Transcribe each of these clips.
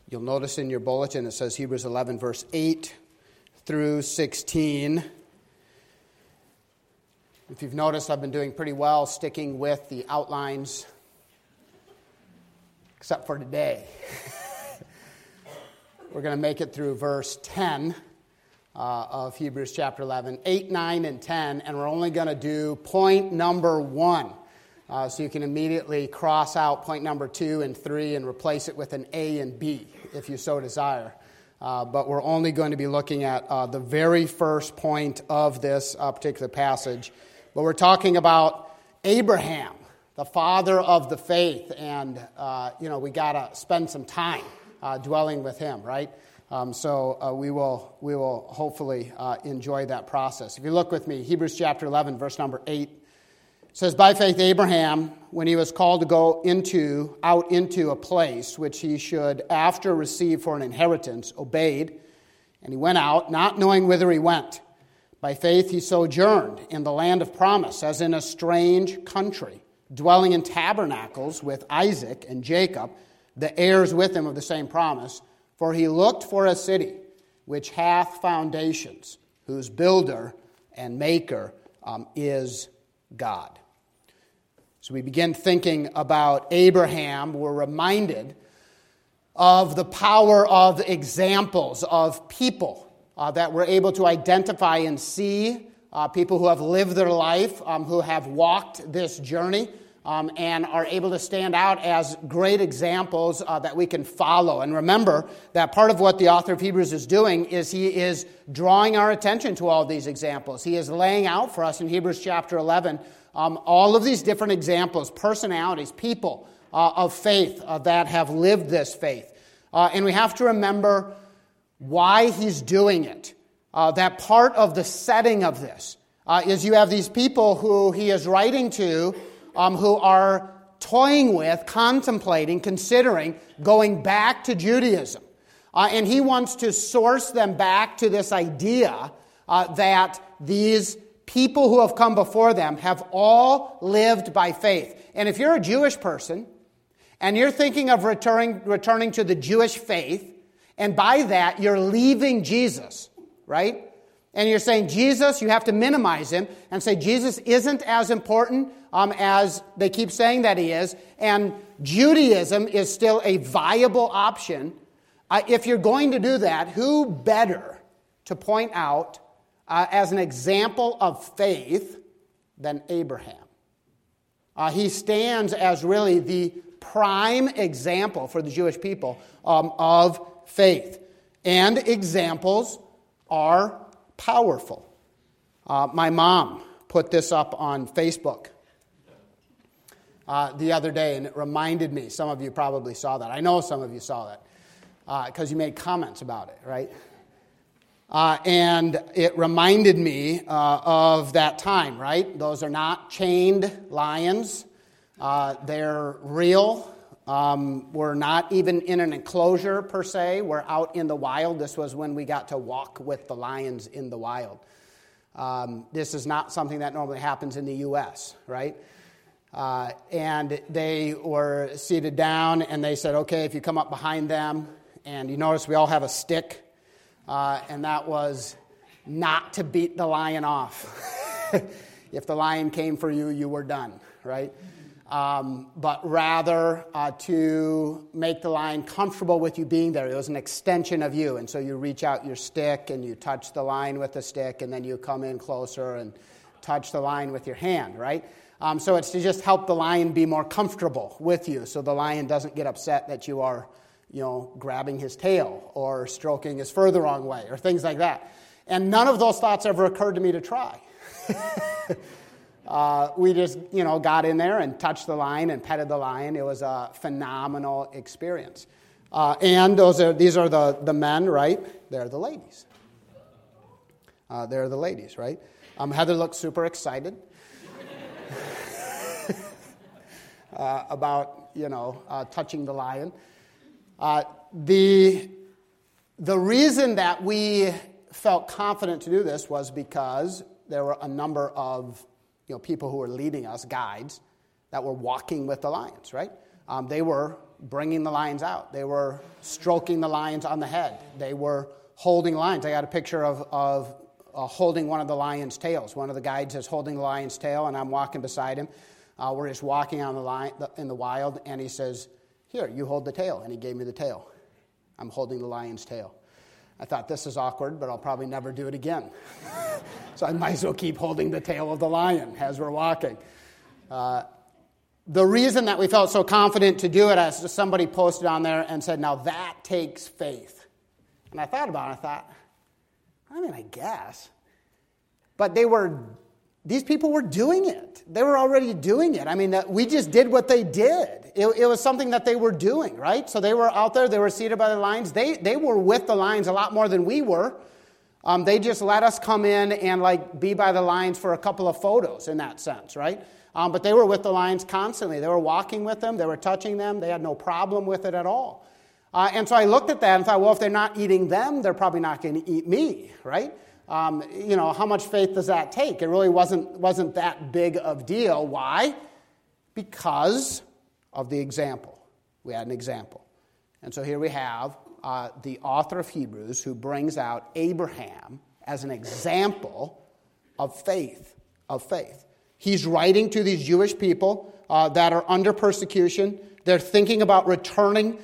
You'll notice in your bulletin it says Hebrews 11, verse 8 through 16. If you've noticed, I've been doing pretty well sticking with the outlines, except for today. We're going to make it through verse 10 of Hebrews chapter 11, 8, 9, and 10, and we're only going to do point number 1. So you can immediately cross out point number 2 and 3 and replace it with an A and B, if you so desire. But we're only going to be looking at the very first point of this particular passage. But we're talking about Abraham, the father of the faith, and we got to spend some time dwelling with him, right? So we will hopefully enjoy that process. If you look with me, Hebrews chapter 11, verse number 8. It says, by faith Abraham, when he was called to go out into a place which he should after receive for an inheritance, obeyed, and he went out, not knowing whither he went. By faith he sojourned in the land of promise, as in a strange country, dwelling in tabernacles with Isaac and Jacob, the heirs with him of the same promise. For he looked for a city which hath foundations, whose builder and maker is God. So we begin thinking about Abraham. We're reminded of the power of examples of people that we're able to identify and see, people who have lived their life, who have walked this journey, and are able to stand out as great examples that we can follow. And remember that part of what the author of Hebrews is doing is he is drawing our attention to all of these examples. He is laying out for us in Hebrews chapter 11 all of these different examples, personalities, people of faith that have lived this faith. And we have to remember why he's doing it. That part of the setting of this is you have these people who he is writing to who are toying with, contemplating, considering going back to Judaism. And he wants to source them back to this idea that these people who have come before them have all lived by faith. And if you're a Jewish person and you're thinking of returning to the Jewish faith, and by that you're leaving Jesus, right? And you're saying Jesus, you have to minimize him and say Jesus isn't as important as they keep saying that he is, and Judaism is still a viable option. If you're going to do that, who better to point out as an example of faith than Abraham? He stands as really the prime example for the Jewish people of faith. And examples are powerful. My mom put this up on Facebook the other day, and it reminded me. Some of you probably saw that. I know some of you saw that because you made comments about it, right? And it reminded me of that time, right? Those are not chained lions. They're real. We're not even in an enclosure per se. We're out in the wild. This was when we got to walk with the lions in the wild. This is not something that normally happens in the U.S., right? And they were seated down, and they said, okay, if you come up behind them, and you notice we all have a stick, and that was not to beat the lion off. If the lion came for you, you were done, right? But rather to make the lion comfortable with you being there. It was an extension of you, and so you reach out your stick, and you touch the lion with the stick, and then you come in closer and touch the lion with your hand, right? So it's to just help the lion be more comfortable with you, so the lion doesn't get upset that you are grabbing his tail or stroking his fur the wrong way or things like that. And none of those thoughts ever occurred to me to try. We just, got in there and touched the lion and petted the lion. It was a phenomenal experience. And these are the men, right? They're the ladies. They're the ladies, right? Heather looked super excited about, touching the lion. The reason that we felt confident to do this was because there were a number of people who were leading us, guides, that were walking with the lions, right? They were bringing the lions out. They were stroking the lions on the head. They were holding lions. I got a picture of holding one of the lion's tails. One of the guides is holding the lion's tail, and I'm walking beside him. We're just walking on the line in the wild, and he says, "Here, you hold the tail." And he gave me the tail. I'm holding the lion's tail. I thought, this is awkward, but I'll probably never do it again. So I might as well keep holding the tail of the lion as we're walking. The reason that we felt so confident to do it, as somebody posted on there and said, now that takes faith. And I thought about it, I guess. But these people were doing it. They were already doing it. We just did what they did. It was something that they were doing, right? So they were out there. They were seated by the lions. They were with the lions a lot more than we were. They just let us come in and be by the lions for a couple of photos in that sense, right? But they were with the lions constantly. They were walking with them. They were touching them. They had no problem with it at all. And so I looked at that and thought, well, if they're not eating them, they're probably not going to eat me, right? How much faith does that take? It really wasn't that big of deal. Why? Because of the example. We had an example. And so here we have the author of Hebrews who brings out Abraham as an example of faith. He's writing to these Jewish people that are under persecution. They're thinking about returning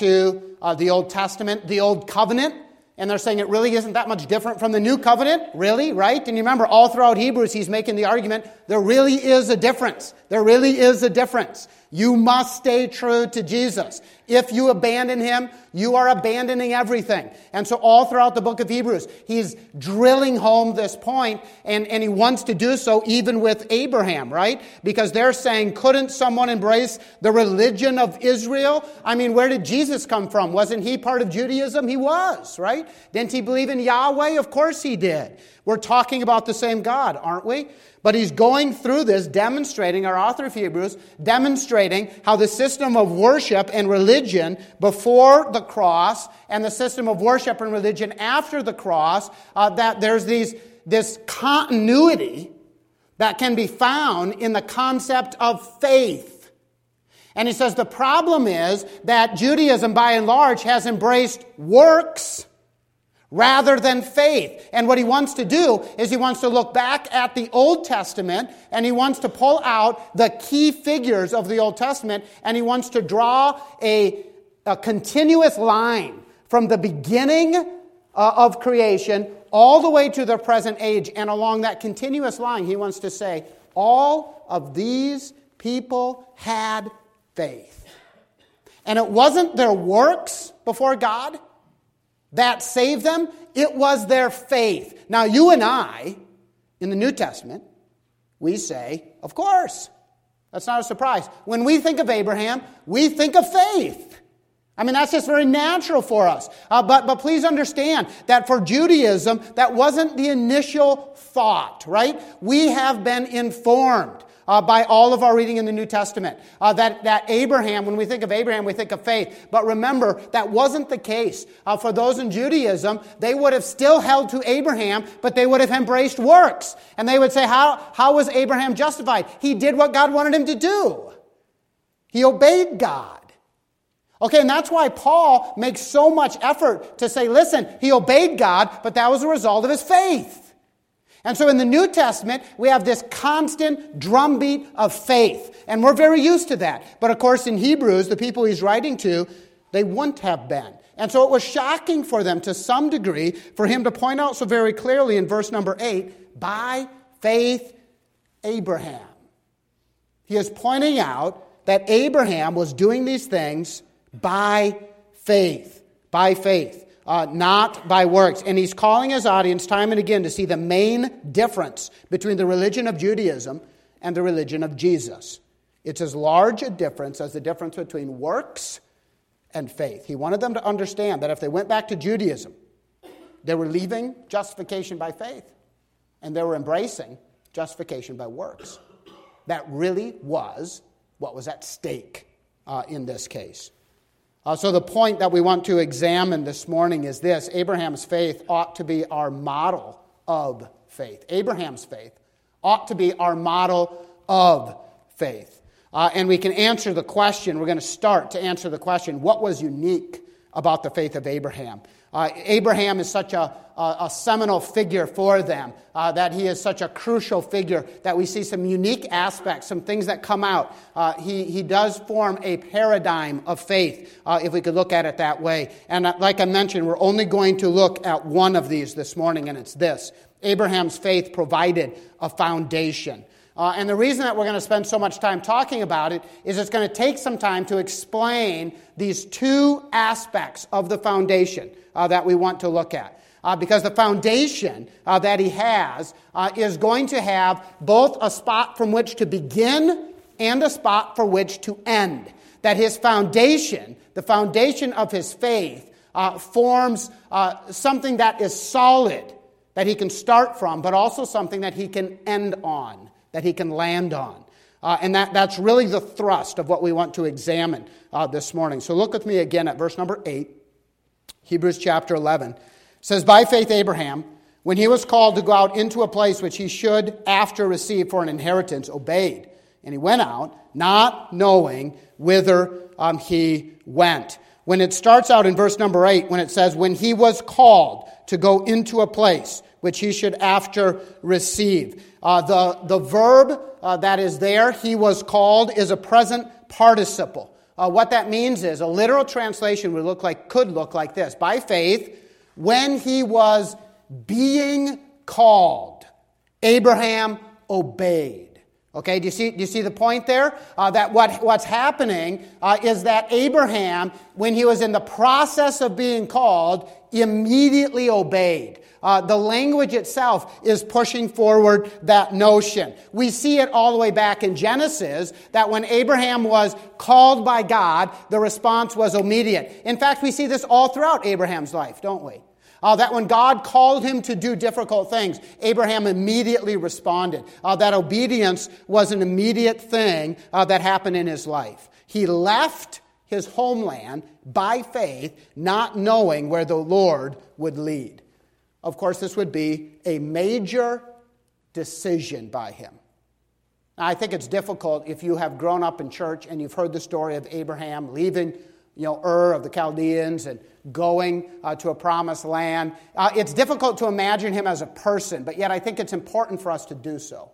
to the Old Testament, the Old Covenant. And they're saying it really isn't that much different from the New Covenant. Really, right? And you remember all throughout Hebrews, he's making the argument, there really is a difference. There really is a difference. You must stay true to Jesus. If you abandon him, you are abandoning everything. And so all throughout the book of Hebrews, he's drilling home this point, and he wants to do so even with Abraham, right? Because they're saying, couldn't someone embrace the religion of Israel? Where did Jesus come from? Wasn't he part of Judaism? He was, right? Didn't he believe in Yahweh? Of course he did. We're talking about the same God, aren't we? But he's going through this, demonstrating, our author of Hebrews, demonstrating how the system of worship and religion before the cross and the system of worship and religion after the cross, that there's this continuity that can be found in the concept of faith. And he says the problem is that Judaism, by and large, has embraced works rather than faith. And what he wants to do is he wants to look back at the Old Testament, and he wants to pull out the key figures of the Old Testament, and he wants to draw a continuous line from the beginning of creation all the way to the present age. And along that continuous line, he wants to say, all of these people had faith. And it wasn't their works before God that saved them, it was their faith. Now, you and I, in the New Testament, we say, of course. That's not a surprise. When we think of Abraham, we think of faith. That's just very natural for us. But please understand that for Judaism, that wasn't the initial thought, right? We have been informed by all of our reading in the New Testament. That Abraham, when we think of Abraham, we think of faith. But remember, that wasn't the case. For those in Judaism, they would have still held to Abraham, but they would have embraced works. And they would say, how was Abraham justified? He did what God wanted him to do. He obeyed God. Okay, and that's why Paul makes so much effort to say, listen, he obeyed God, but that was a result of his faith. And so in the New Testament, we have this constant drumbeat of faith. And we're very used to that. But of course, in Hebrews, the people he's writing to, they wouldn't have been. And so it was shocking for them to some degree for him to point out so very clearly in verse number 8, by faith, Abraham. He is pointing out that Abraham was doing these things by faith. By faith. Not by works. And he's calling his audience time and again to see the main difference between the religion of Judaism and the religion of Jesus. It's as large a difference as the difference between works and faith. He wanted them to understand that if they went back to Judaism, they were leaving justification by faith, and they were embracing justification by works. That really was what was at stake in this case. So the point that we want to examine this morning is this. Abraham's faith ought to be our model of faith. Abraham's faith ought to be our model of faith. And we can answer the question, we're going to start to answer the question, what was unique about the faith of Abraham? Abraham is such a seminal figure for them, that he is such a crucial figure that we see some unique aspects, some things that come out. He does form a paradigm of faith, if we could look at it that way. And like I mentioned, we're only going to look at one of these this morning, and it's this. Abraham's faith provided a foundation. And the reason that we're going to spend so much time talking about it is it's going to take some time to explain these two aspects of the foundation that we want to look at. Because the foundation that he has is going to have both a spot from which to begin and a spot for which to end. That his foundation, the foundation of his faith, forms something that is solid, that he can start from, but also something that he can end on, that he can land on. And that's really the thrust of what we want to examine this morning. So look with me again at verse number 8, Hebrews chapter 11. It says, by faith Abraham, when he was called to go out into a place which he should after receive for an inheritance, obeyed. And he went out, not knowing whither he went. When it starts out in verse number 8, when it says, when he was called to go into a place which he should after receive. The verb that is there, he was called, is a present participle. What that means is, a literal translation could look like this. By faith, when he was being called, Abraham obeyed. Okay, do you see the point there? That what's happening is that Abraham, when he was in the process of being called, immediately obeyed. The language itself is pushing forward that notion. We see it all the way back in Genesis, that when Abraham was called by God, the response was immediate. In fact, we see this all throughout Abraham's life, don't we? That when God called him to do difficult things, Abraham immediately responded. That obedience was an immediate thing that happened in his life. He left his homeland by faith, not knowing where the Lord would lead. Of course, this would be a major decision by him. Now, I think it's difficult if you have grown up in church and you've heard the story of Abraham leaving Ur of the Chaldeans and going to a promised land. It's difficult to imagine him as a person, but yet I think it's important for us to do so.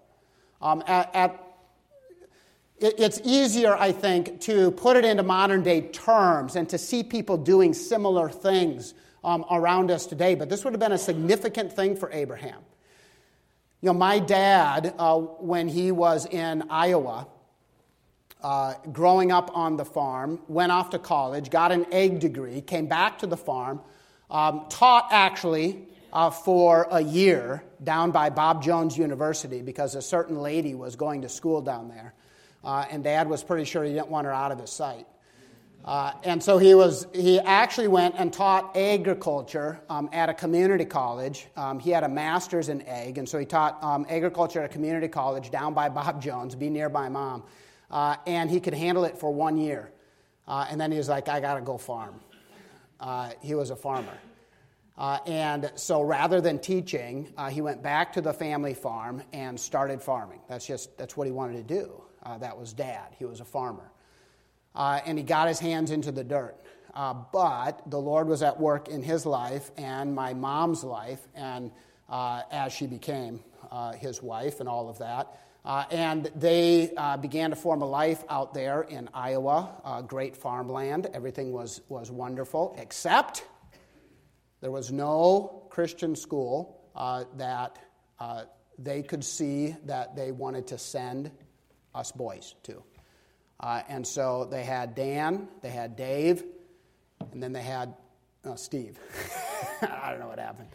It's easier, I think, to put it into modern day terms and to see people doing similar things around us today, but this would have been a significant thing for Abraham. My dad, when he was in Iowa, growing up on the farm, went off to college, got an ag degree, came back to the farm, taught actually for a year down by Bob Jones University because a certain lady was going to school down there. And Dad was pretty sure he didn't want her out of his sight. And so he actually went and taught agriculture at a community college. He had a master's in ag, and so he taught agriculture at a community college down by Bob Jones, be near my mom. And he could handle it for 1 year. And then he was like, I got to go farm. He was a farmer. And so rather than teaching, he went back to the family farm and started farming. That's what he wanted to do. That was Dad. He was a farmer. And he got his hands into the dirt. But the Lord was at work in his life and my mom's life, and as she became his wife and all of that. And they began to form a life out there in Iowa, great farmland. Everything was wonderful, except there was no Christian school that they could see that they wanted to send us boys to. And so they had Dan, they had Dave, and then they had Steve. I don't know what happened.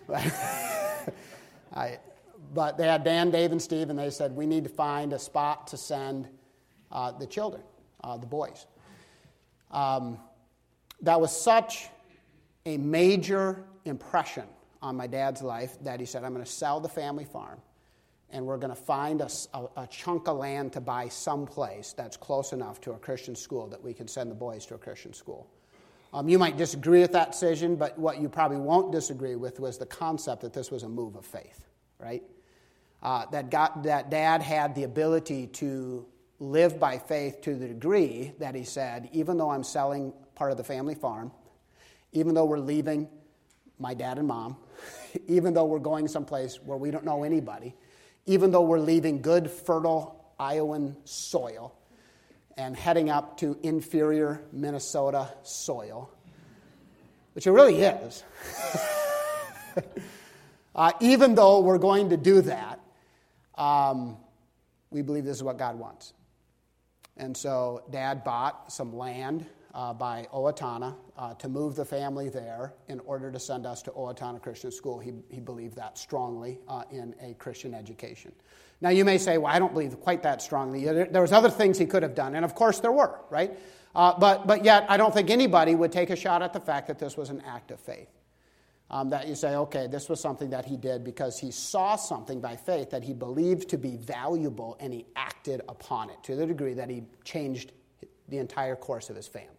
But they had Dan, Dave, and Steve, and they said, we need to find a spot to send the children, the boys. That was such a major impression on my dad's life that he said, I'm going to sell the family farm, and we're going to find a chunk of land to buy someplace that's close enough to a Christian school that we can send the boys to a Christian school. You might disagree with that decision, but what you probably won't disagree with was the concept that this was a move of faith, right? That Dad had the ability to live by faith to the degree that he said, even though I'm selling part of the family farm, even though we're leaving my dad and mom, even though we're going someplace where we don't know anybody, even though we're leaving good, fertile Iowan soil and heading up to inferior Minnesota soil, which it really is, even though we're going to do that, we believe this is what God wants. And so Dad bought some land by Owatonna to move the family there in order to send us to Owatonna Christian School. He believed that strongly in a Christian education. Now you may say, well, I don't believe quite that strongly. There was other things he could have done, and of course there were, right? But yet I don't think anybody would take a shot at the fact that this was an act of faith. That you say, okay, this was something that he did because he saw something by faith that he believed to be valuable, and he acted upon it to the degree that he changed the entire course of his family.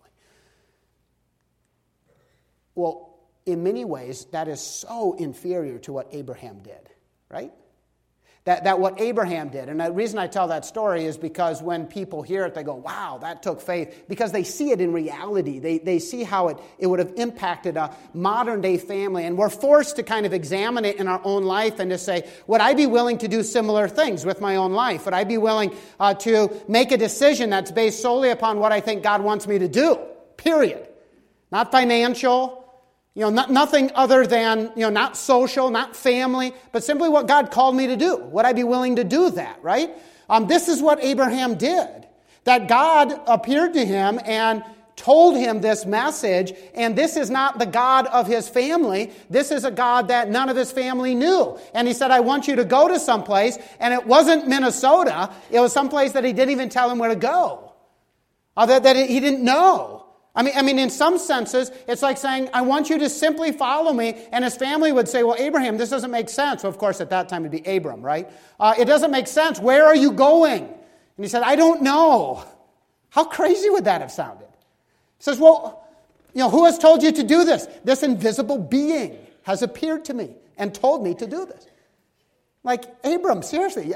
Well, in many ways, that is so inferior to what Abraham did, right? That what Abraham did. And the reason I tell that story is because when people hear it, they go, wow, that took faith. Because they see it in reality. They see how it would have impacted a modern-day family. And we're forced to kind of examine it in our own life and to say, would I be willing to do similar things with my own life? Would I be willing to make a decision that's based solely upon what I think God wants me to do? Period. Not financial. Nothing other than, not social, not family, but simply what God called me to do. Would I be willing to do that, right? This is what Abraham did. That God appeared to him and told him this message, and this is not the God of his family. This is a God that none of his family knew. And he said, I want you to go to someplace, and it wasn't Minnesota. It was someplace that he didn't even tell him where to go, that he didn't know. I mean, in some senses, it's like saying, I want you to simply follow me. And his family would say, well, Abraham, this doesn't make sense. Well, of course, at that time, it'd be Abram, right? It doesn't make sense. Where are you going? And he said, I don't know. How crazy would that have sounded? He says, well, who has told you to do this? This invisible being has appeared to me and told me to do this. Like, Abram, seriously,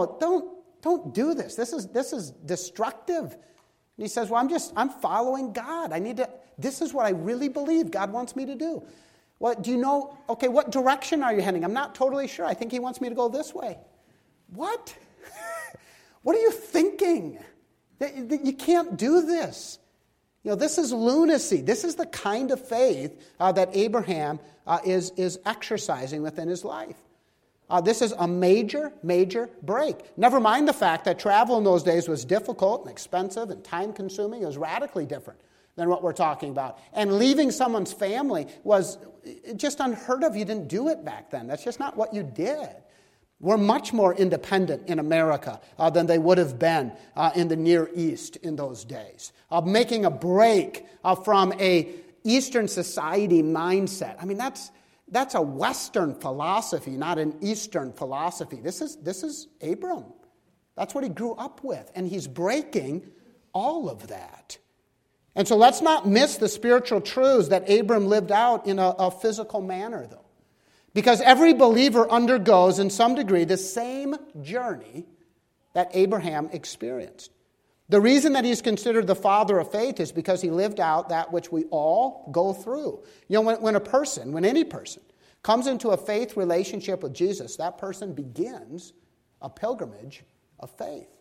don't do this. This is destructive. And he says, well, I'm following God. This is what I really believe God wants me to do. Well, do you know, okay, what direction are you heading? I'm not totally sure. I think he wants me to go this way. What? What are you thinking? You can't do this. This is lunacy. This is the kind of faith that Abraham is exercising within his life. This is a major, major break. Never mind the fact that travel in those days was difficult and expensive and time-consuming. It was radically different than what we're talking about. And leaving someone's family was just unheard of. You didn't do it back then. That's just not what you did. We're much more independent in America than they would have been in the Near East in those days. Making a break from a Eastern society mindset. I mean, that's a Western philosophy, not an Eastern philosophy. This is Abram. That's what he grew up with. And he's breaking all of that. And so let's not miss the spiritual truths that Abram lived out in a physical manner, though. Because every believer undergoes, in some degree, the same journey that Abraham experienced. The reason that he's considered the father of faith is because he lived out that which we all go through. When any person comes into a faith relationship with Jesus, that person begins a pilgrimage of faith.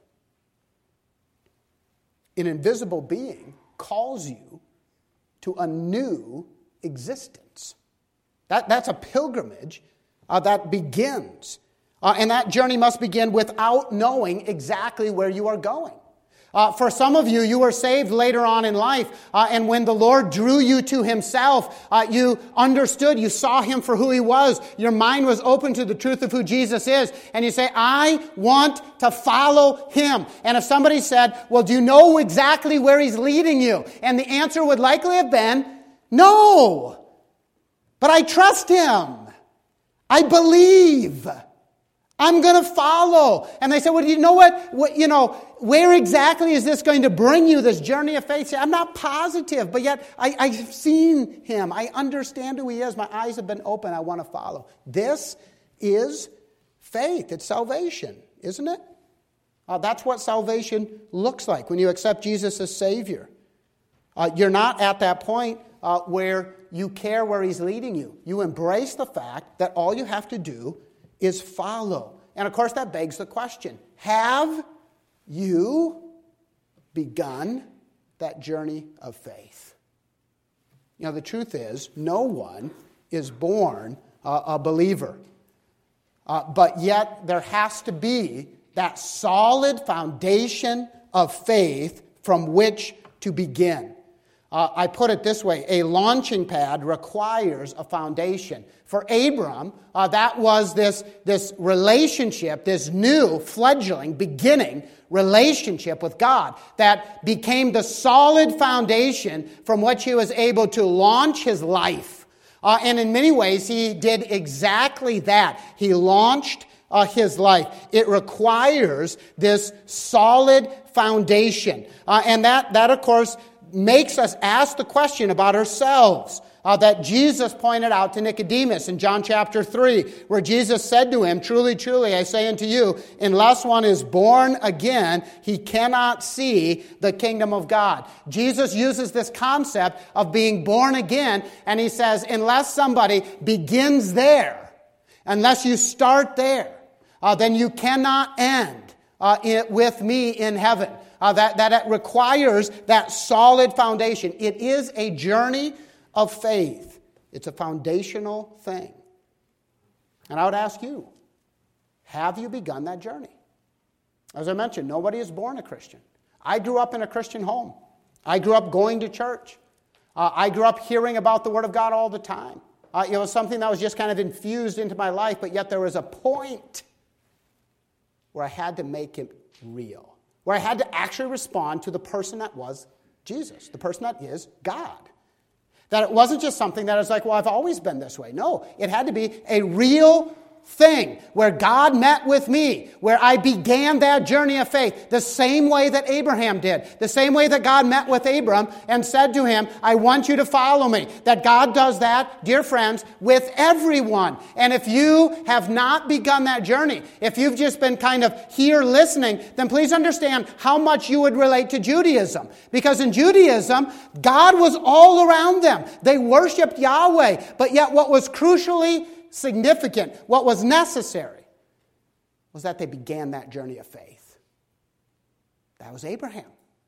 An invisible being calls you to a new existence. That's a pilgrimage that begins. And that journey must begin without knowing exactly where you are going. For some of you, you were saved later on in life, and when the Lord drew you to himself, you understood, you saw him for who he was. Your mind was open to the truth of who Jesus is, and you say, I want to follow him. And if somebody said, well, do you know exactly where he's leading you? And the answer would likely have been, no, but I trust him. I believe. I'm going to follow. And they said, well, you know what? Where exactly is this going to bring you, this journey of faith? I'm not positive, but yet I've seen him. I understand who he is. My eyes have been open. I want to follow. This is faith. It's salvation, isn't it? That's what salvation looks like when you accept Jesus as Savior. You're not at that point where you care where He's leading you. You embrace the fact that all you have to do is follow. And of course that begs the question, have you begun that journey of faith? You know, the truth is, no one is born a believer. But yet there has to be that solid foundation of faith from which to begin. I put it this way, a launching pad requires a foundation. For Abram, that was this relationship, this new fledgling beginning relationship with God that became the solid foundation from which he was able to launch his life. And in many ways, he did exactly that. He launched his life. It requires this solid foundation. And that, of course, makes us ask the question about ourselves that Jesus pointed out to Nicodemus in John chapter 3, where Jesus said to him, "Truly, truly, I say unto you, unless one is born again, he cannot see the kingdom of God." Jesus uses this concept of being born again, and he says, unless somebody begins there, unless you start there, then you cannot end with me in heaven. That it requires that solid foundation. It is a journey of faith. It's a foundational thing. And I would ask you, have you begun that journey? As I mentioned, nobody is born a Christian. I grew up in a Christian home. I grew up going to church. I grew up hearing about the Word of God all the time. It was something that was just kind of infused into my life, but yet there was a point where I had to make it real, where I had to actually respond to the person that was Jesus, the person that is God. That it wasn't just something that was like, well, I've always been this way. No, it had to be a real thing where God met with me, where I began that journey of faith the same way that Abraham did, the same way that God met with Abram and said to him, I want you to follow me. That God does that, dear friends, with everyone. And if you have not begun that journey, if you've just been kind of here listening, then please understand how much you would relate to Judaism. Because in Judaism, God was all around them. They worshiped Yahweh. But yet what was crucially significant, what was necessary, was that they began that journey of faith. That was Abraham.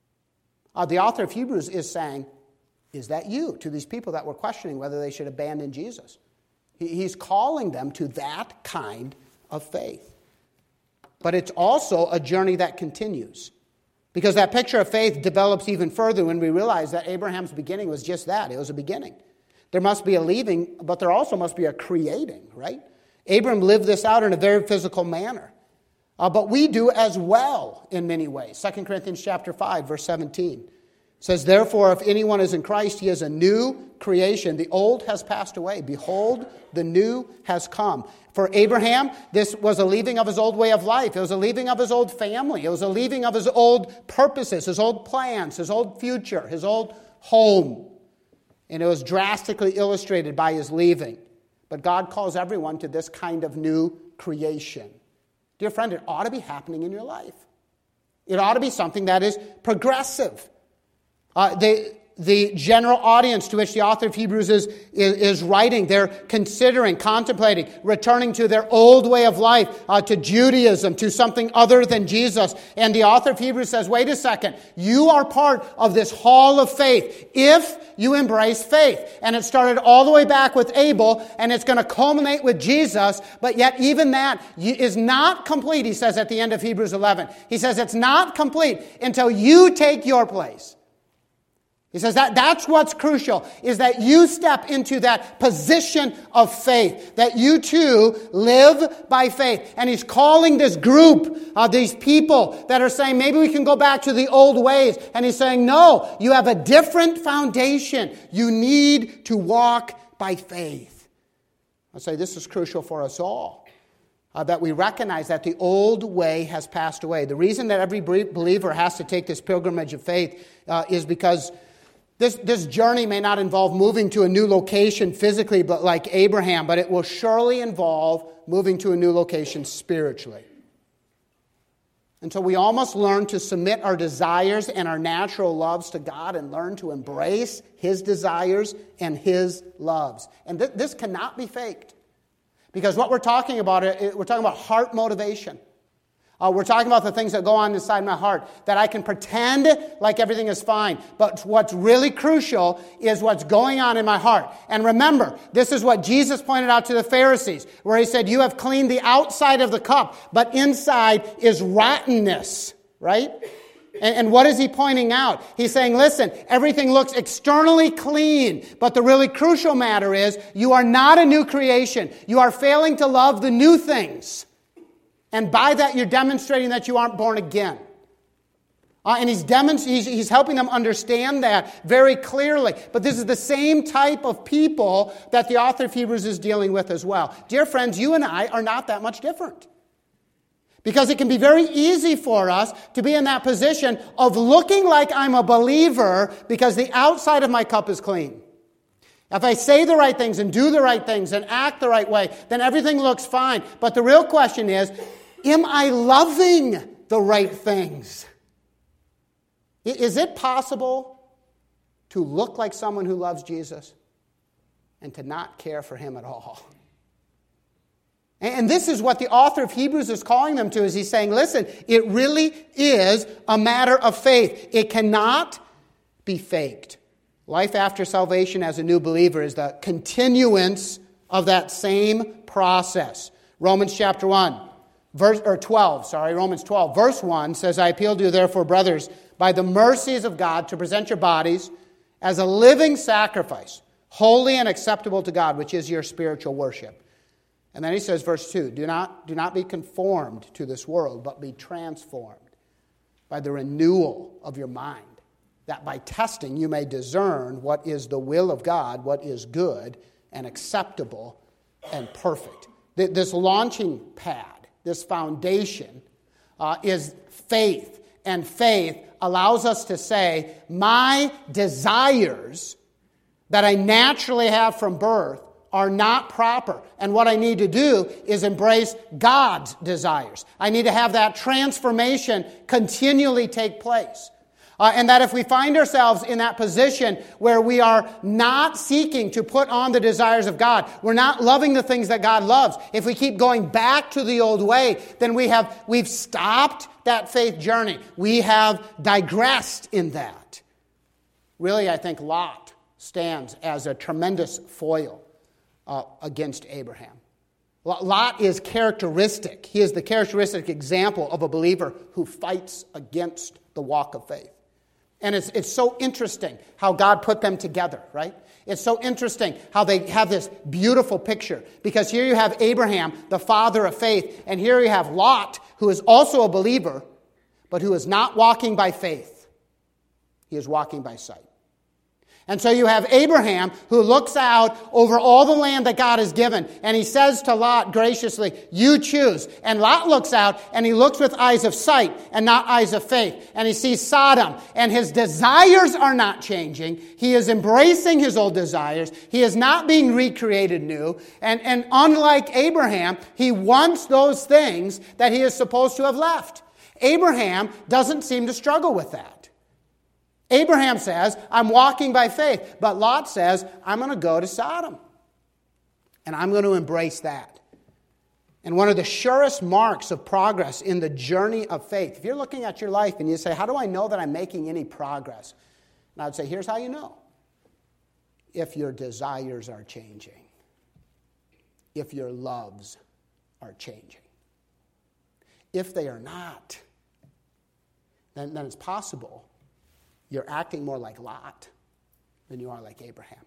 The author of Hebrews is saying, is that you? To these people that were questioning whether they should abandon Jesus. He's calling them to that kind of faith. But it's also a journey that continues. Because that picture of faith develops even further when we realize that Abraham's beginning was just that. It was a beginning. There must be a leaving, but there also must be a creating, right? Abram lived this out in a very physical manner. But we do as well in many ways. 2 Corinthians chapter 5, verse 17 says, therefore, if anyone is in Christ, he is a new creation. The old has passed away. Behold, the new has come. For Abraham, this was a leaving of his old way of life. It was a leaving of his old family. It was a leaving of his old purposes, his old plans, his old future, his old home. And it was drastically illustrated by his leaving. But God calls everyone to this kind of new creation. Dear friend, it ought to be happening in your life. It ought to be something that is progressive. The general audience to which the author of Hebrews is writing, they're considering, contemplating, returning to their old way of life, to Judaism, to something other than Jesus. And the author of Hebrews says, wait a second, you are part of this hall of faith if you embrace faith. And it started all the way back with Abel, and it's going to culminate with Jesus, but yet even that is not complete, he says at the end of Hebrews 11. He says it's not complete until you take your place. He says that's what's crucial, is that you step into that position of faith, that you too live by faith. And he's calling this group, these people that are saying, maybe we can go back to the old ways. And he's saying, no, you have a different foundation. You need to walk by faith. I say this is crucial for us all, that we recognize that the old way has passed away. The reason that every believer has to take this pilgrimage of faith is because This journey may not involve moving to a new location physically, but like Abraham, but it will surely involve moving to a new location spiritually. until we almost learn to submit our desires and our natural loves to God and learn to embrace His desires and His loves. And this cannot be faked. Because what we're talking about heart motivation. We're talking about the things that go on inside my heart, that I can pretend like everything is fine. But what's really crucial is what's going on in my heart. And remember, this is what Jesus pointed out to the Pharisees, where He said, you have cleaned the outside of the cup, but inside is rottenness, right? And what is He pointing out? He's saying, listen, everything looks externally clean, but the really crucial matter is you are not a new creation. You are failing to love the new things. And by that, you're demonstrating that you aren't born again. And he's helping them understand that very clearly. But this is the same type of people that the author of Hebrews is dealing with as well. Dear friends, you and I are not that much different. Because it can be very easy for us to be in that position of looking like I'm a believer because the outside of my cup is clean. If I say the right things and do the right things and act the right way, then everything looks fine. But the real question is, am I loving the right things? Is it possible to look like someone who loves Jesus and to not care for Him at all? And this is what the author of Hebrews is calling them to, is he's saying, listen, it really is a matter of faith. It cannot be faked. Life after salvation as a new believer is the continuance of that same process. Romans 12, verse 1 says, I appeal to you, therefore, brothers, by the mercies of God, to present your bodies as a living sacrifice, holy and acceptable to God, which is your spiritual worship. And then he says, verse 2, do not be conformed to this world, but be transformed by the renewal of your mind, that by testing you may discern what is the will of God, what is good and acceptable and perfect. This launching pad, this foundation, is faith. And faith allows us to say, my desires that I naturally have from birth are not proper. And what I need to do is embrace God's desires. I need to have that transformation continually take place. And that if we find ourselves in that position where we are not seeking to put on the desires of God, we're not loving the things that God loves, if we keep going back to the old way, then we've stopped that faith journey. We have digressed in that. Really, I think Lot stands as a tremendous foil against Abraham. Lot is characteristic. He is the characteristic example of a believer who fights against the walk of faith. And it's so interesting how God put them together, right? It's so interesting how they have this beautiful picture. Because here you have Abraham, the father of faith, and here you have Lot, who is also a believer, but who is not walking by faith. He is walking by sight. And so you have Abraham who looks out over all the land that God has given. And he says to Lot graciously, you choose. And Lot looks out and he looks with eyes of sight and not eyes of faith. And he sees Sodom. And his desires are not changing. He is embracing his old desires. He is not being recreated new. And unlike Abraham, he wants those things that he is supposed to have left. Abraham doesn't seem to struggle with that. Abraham says, I'm walking by faith. But Lot says, I'm going to go to Sodom. And I'm going to embrace that. And one of the surest marks of progress in the journey of faith, if you're looking at your life and you say, how do I know that I'm making any progress? And I would say, here's how you know. If your desires are changing. If your loves are changing. If they are not, then it's possible you're acting more like Lot than you are like Abraham.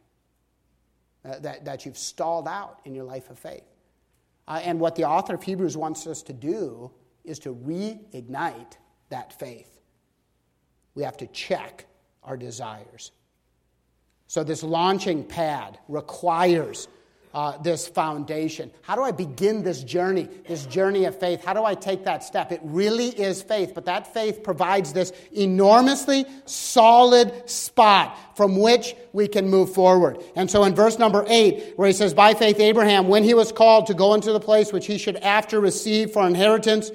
That you've stalled out in your life of faith. And what the author of Hebrews wants us to do is to reignite that faith. We have to check our desires. So this launching pad requires this foundation. How do I begin this journey of faith? How do I take that step? It really is faith, but that faith provides this enormously solid spot from which we can move forward. And so in verse number 8, where he says, by faith Abraham, when he was called to go into the place which he should after receive for inheritance,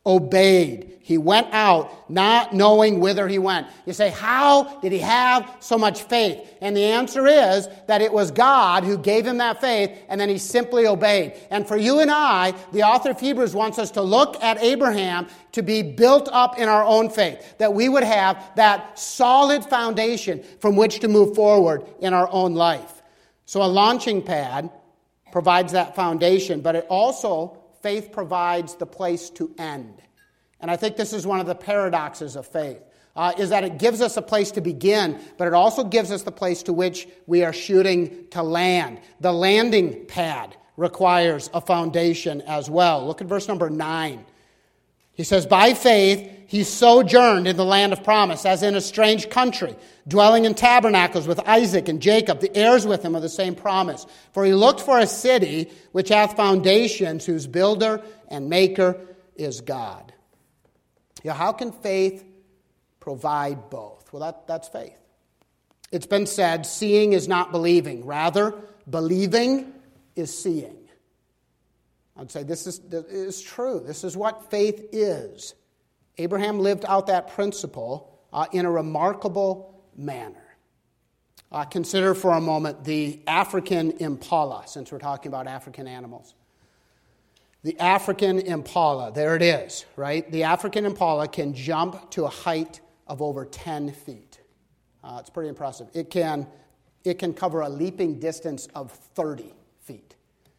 obeyed. He went out not knowing whither he went. You say, how did he have so much faith? And the answer is that it was God who gave him that faith, and then he simply obeyed. And for you and I, the author of Hebrews wants us to look at Abraham to be built up in our own faith, that we would have that solid foundation from which to move forward in our own life. So a launching pad provides that foundation, but it also, faith provides the place to end. And I think this is one of the paradoxes of faith, is that it gives us a place to begin, but it also gives us the place to which we are shooting to land. The landing pad requires a foundation as well. Look at verse number 9. He says, by faith he sojourned in the land of promise, as in a strange country, dwelling in tabernacles with Isaac and Jacob, the heirs with him of the same promise. For he looked for a city which hath foundations, whose builder and maker is God. You know, how can faith provide both? Well, that's faith. It's been said, seeing is not believing. Rather, believing is seeing. I'd say this is true. This is what faith is. Abraham lived out that principle in a remarkable manner. Consider for a moment the African impala, since we're talking about African animals. The African impala, there it is, right? The African impala can jump to a height of over 10 feet. It's pretty impressive. It can cover a leaping distance of 30 feet.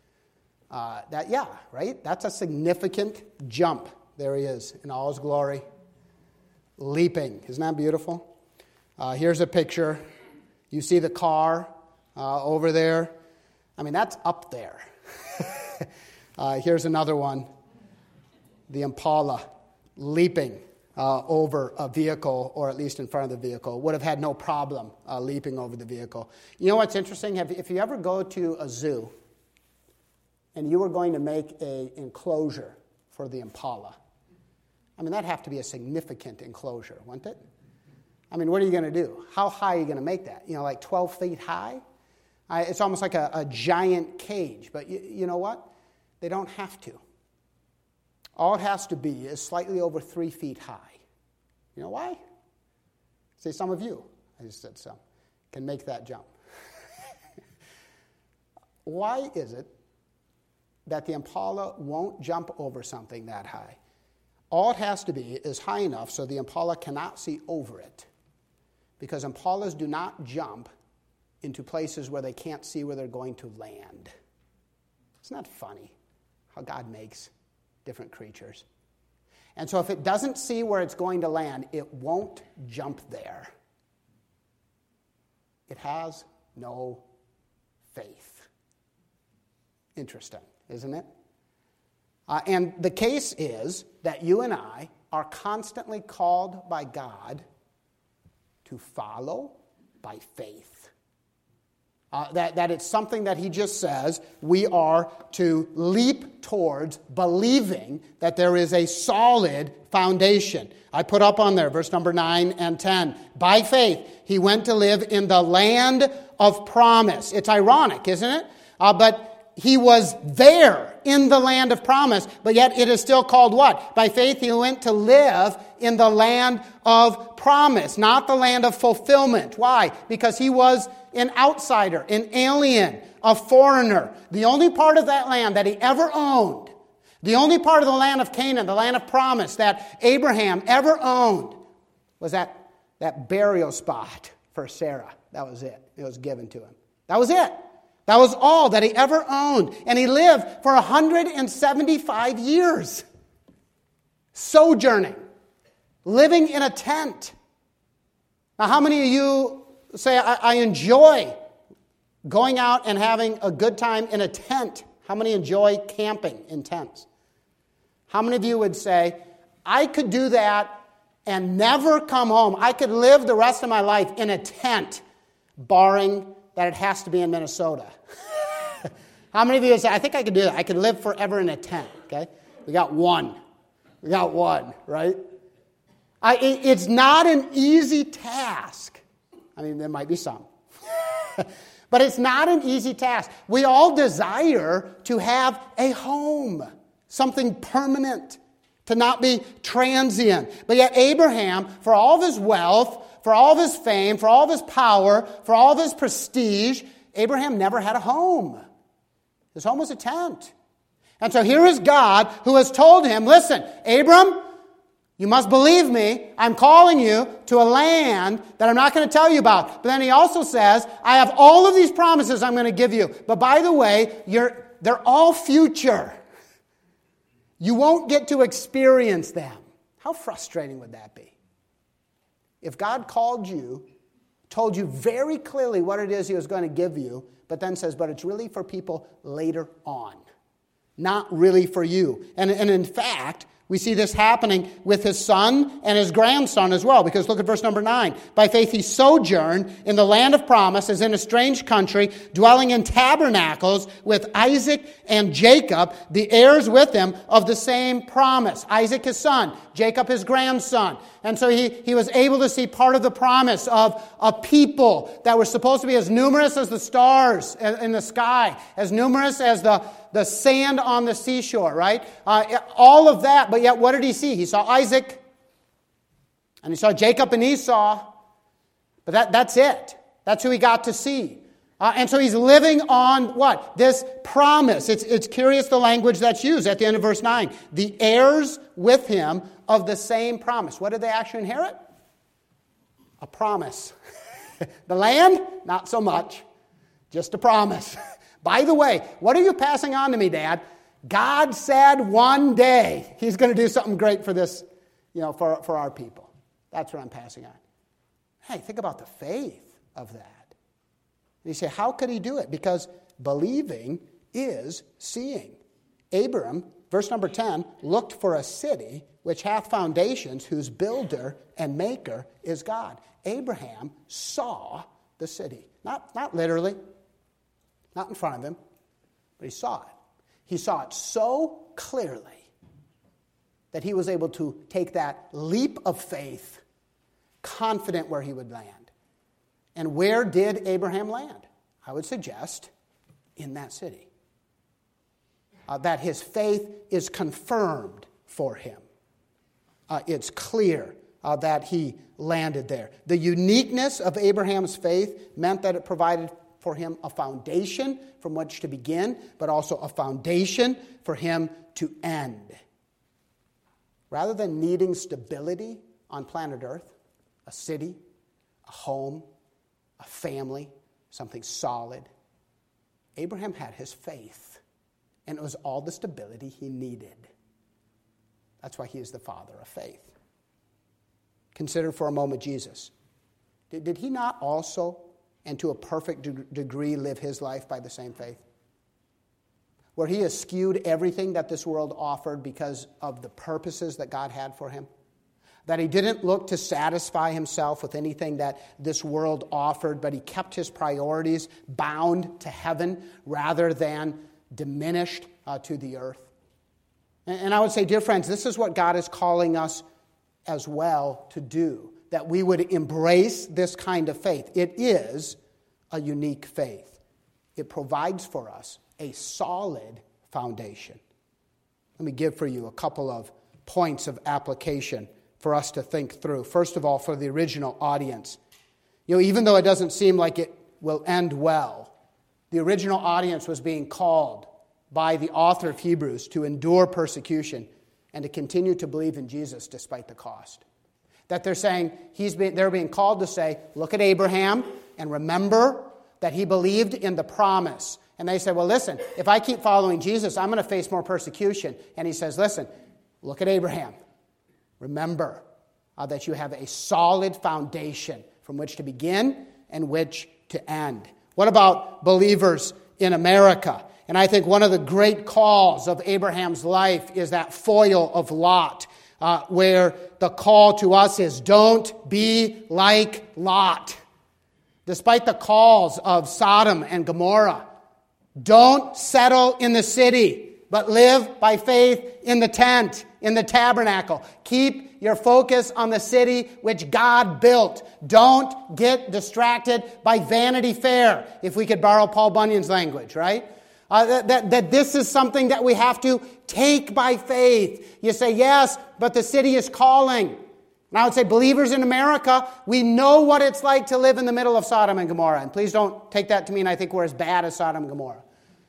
Right? That's a significant jump. There he is in all his glory, leaping. Isn't that beautiful? Here's a picture. You see the car over there. I mean, that's up there. Here's another one. The impala leaping over a vehicle, or at least in front of the vehicle. Would have had no problem leaping over the vehicle. You know what's interesting? If you ever go to a zoo and you were going to make an enclosure for the impala, I mean, that'd have to be a significant enclosure, wouldn't it? I mean, what are you going to do? How high are you going to make that? You know, like 12 feet high? It's almost like a giant cage. But you know what? They don't have to. All it has to be is slightly over 3 feet high. You know why? Say some of you, I just said some, can make that jump. Why is it that the impala won't jump over something that high? All it has to be is high enough so the impala cannot see over it. Because impalas do not jump into places where they can't see where they're going to land. Isn't that funny, how God makes different creatures? And so if it doesn't see where it's going to land, it won't jump there. It has no faith. Interesting, isn't it? And the case is that you and I are constantly called by God to follow by faith. That it's something that he just says we are to leap towards, believing that there is a solid foundation. I put up on there, verse number 9 and 10. By faith, he went to live in the land of promise. It's ironic, isn't it? But he was there in the land of promise, but yet it is still called what? By faith, he went to live in the land of promise, not the land of fulfillment. Why? Because he was an outsider, an alien, a foreigner. The only part of that land that he ever owned, the only part of the land of Canaan, the land of promise that Abraham ever owned, was that burial spot for Sarah. That was it. It was given to him. That was it. That was all that he ever owned. And he lived for 175 years. Sojourning. Living in a tent. Now, how many of you say, I enjoy going out and having a good time in a tent? How many enjoy camping in tents? How many of you would say, I could do that and never come home? I could live the rest of my life in a tent, barring that it has to be in Minnesota. How many of you say, I think I could do that? I could live forever in a tent, okay? We got one, right? It's not an easy task. I mean, there might be some. But it's not an easy task. We all desire to have a home, something permanent, to not be transient. But yet Abraham, for all of his wealth, for all of his fame, for all of his power, for all of his prestige, Abraham never had a home. His home was a tent. And so here is God who has told him, listen, Abram, you must believe me. I'm calling you to a land that I'm not going to tell you about. But then he also says, I have all of these promises I'm going to give you. But by the way, they're all future. You won't get to experience them. How frustrating would that be? If God called you, told you very clearly what it is he was going to give you, but then says, but it's really for people later on. Not really for you. And in fact, we see this happening with his son and his grandson as well. Because look at verse number 9. By faith he sojourned in the land of promise as in a strange country, dwelling in tabernacles with Isaac and Jacob, the heirs with him of the same promise. Isaac his son, Jacob his grandson. And so he was able to see part of the promise of a people that were supposed to be as numerous as the stars in the sky, as numerous as the sand on the seashore, right? All of that, but yet what did he see? He saw Isaac, and he saw Jacob and Esau, but that's it. That's who he got to see. And so he's living on what? This promise. It's curious the language that's used at the end of verse 9. The heirs with him of the same promise. What did they actually inherit? A promise. The land? Not so much. Just a promise. By the way, what are you passing on to me, Dad? God said one day he's going to do something great for this, for our people. That's what I'm passing on. Hey, think about the faith of that. And you say, how could he do it? Because believing is seeing. Abram, verse number 10, looked for a city which hath foundations, whose builder and maker is God. Abraham saw the city. Not literally, not in front of him, but he saw it. He saw it so clearly that he was able to take that leap of faith, confident where he would land. And where did Abraham land? I would suggest in that city. That his faith is confirmed for him. It's clear that he landed there. The uniqueness of Abraham's faith meant that it provided for him a foundation from which to begin, but also a foundation for him to end. Rather than needing stability on planet Earth, a city, a home, a family, something solid, Abraham had his faith, and it was all the stability he needed. That's why he is the father of faith. Consider for a moment Jesus. Did he not also, and to a perfect degree, live his life by the same faith? Where he eschewed everything that this world offered because of the purposes that God had for him? That he didn't look to satisfy himself with anything that this world offered, but he kept his priorities bound to heaven rather than diminished to the earth. And I would say, dear friends, this is what God is calling us as well to do, that we would embrace this kind of faith. It is a unique faith. It provides for us a solid foundation. Let me give for you a couple of points of application for us to think through. First of all, for the original audience. Even though it doesn't seem like it will end well, the original audience was being called by the author of Hebrews to endure persecution and to continue to believe in Jesus despite the cost. That they're saying, they're being called to say, look at Abraham and remember that he believed in the promise. And they said, well, listen, if I keep following Jesus, I'm going to face more persecution. And he says, listen, look at Abraham. Remember that you have a solid foundation from which to begin and which to end. What about believers in America? And I think one of the great calls of Abraham's life is that foil of Lot, where the call to us is, don't be like Lot. Despite the calls of Sodom and Gomorrah, don't settle in the city, but live by faith in the tent, in the tabernacle. Keep your focus on the city which God built. Don't get distracted by Vanity Fair, if we could borrow Paul Bunyan's language, right? That this is something that we have to take by faith. You say, yes, but the city is calling. And I would say, believers in America, we know what it's like to live in the middle of Sodom and Gomorrah. And please don't take that to mean I think we're as bad as Sodom and Gomorrah.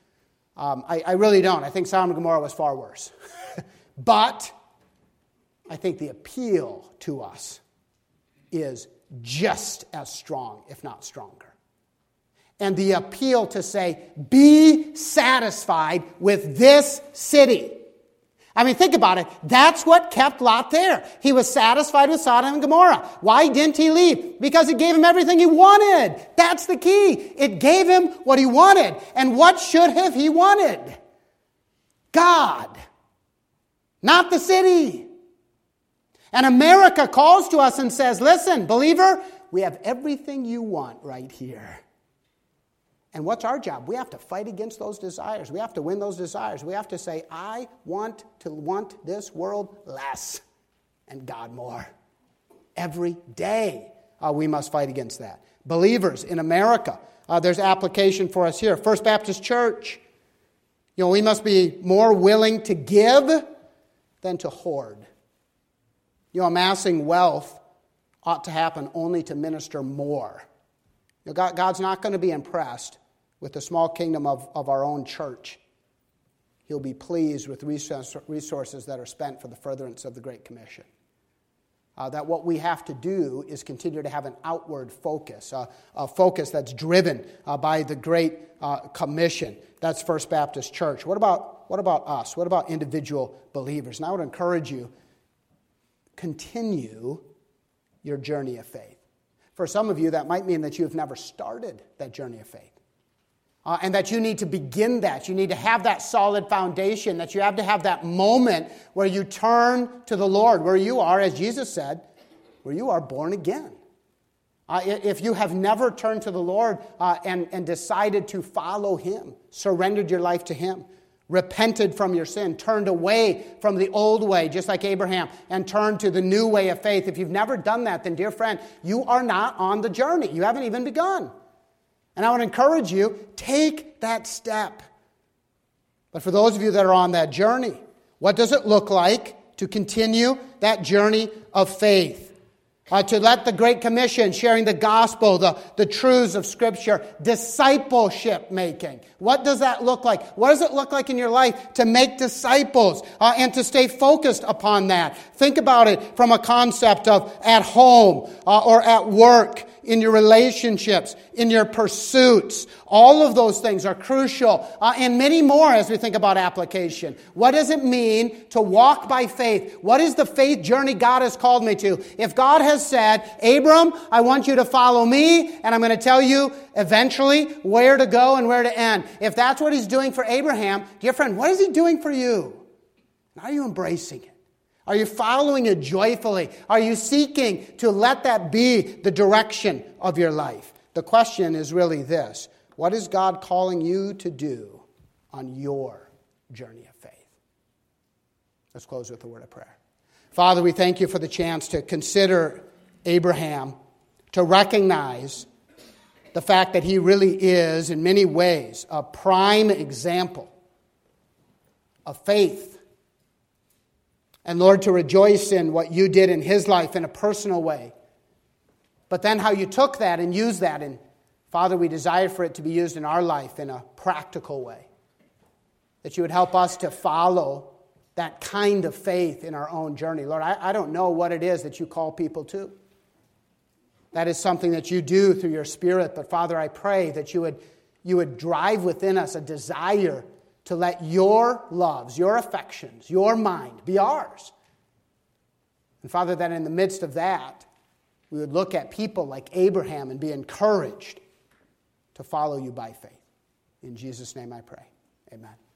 I really don't. I think Sodom and Gomorrah was far worse. But I think the appeal to us is just as strong, if not stronger. And the appeal to say, be satisfied with this city. I mean, think about it. That's what kept Lot there. He was satisfied with Sodom and Gomorrah. Why didn't he leave? Because it gave him everything he wanted. That's the key. It gave him what he wanted. And what should have he wanted? God. Not the city. And America calls to us and says, listen, believer, we have everything you want right here. And what's our job? We have to fight against those desires. We have to win those desires. We have to say, I want this world less and God more. Every day we must fight against that. Believers in America, there's application for us here. First Baptist Church, we must be more willing to give than to hoard. Amassing wealth ought to happen only to minister more. God's not going to be impressed with the small kingdom of our own church. He'll be pleased with resources that are spent for the furtherance of the Great Commission. That what we have to do is continue to have an outward focus, a focus that's driven by the Great Commission. That's First Baptist Church. What about us? What about individual believers? And I would encourage you, continue your journey of faith. For some of you, that might mean that you have never started that journey of faith. And that you need to begin that. You need to have that solid foundation, that you have to have that moment where you turn to the Lord, where you are, as Jesus said, where you are born again. If you have never turned to the Lord and decided to follow Him, surrendered your life to Him, repented from your sin, turned away from the old way, just like Abraham, and turned to the new way of faith. If you've never done that, then, dear friend, you are not on the journey. You haven't even begun. And I would encourage you, take that step. But for those of you that are on that journey, what does it look like to continue that journey of faith? To let the Great Commission, sharing the gospel, the truths of Scripture, discipleship making. What does that look like? What does it look like in your life to make disciples and to stay focused upon that? Think about it from a concept of at home or at work, in your relationships, in your pursuits. All of those things are crucial, and many more as we think about application. What does it mean to walk by faith? What is the faith journey God has called me to? If God has said, Abram, I want you to follow me, and I'm going to tell you eventually where to go and where to end. If that's what He's doing for Abraham, dear friend, what is He doing for you? Are you embracing it? Are you following it joyfully? Are you seeking to let that be the direction of your life? The question is really this: what is God calling you to do on your journey of faith? Let's close with a word of prayer. Father, we thank you for the chance to consider Abraham, to recognize the fact that he really is, in many ways, a prime example of faith. And Lord, to rejoice in what you did in his life in a personal way. But then how you took that and used that. And Father, we desire for it to be used in our life in a practical way. That you would help us to follow that kind of faith in our own journey. Lord, I don't know what it is that you call people to. That is something that you do through your Spirit. But Father, I pray that you would drive within us a desire to let your loves, your affections, your mind be ours. And Father, that in the midst of that, we would look at people like Abraham and be encouraged to follow you by faith. In Jesus' name I pray. Amen.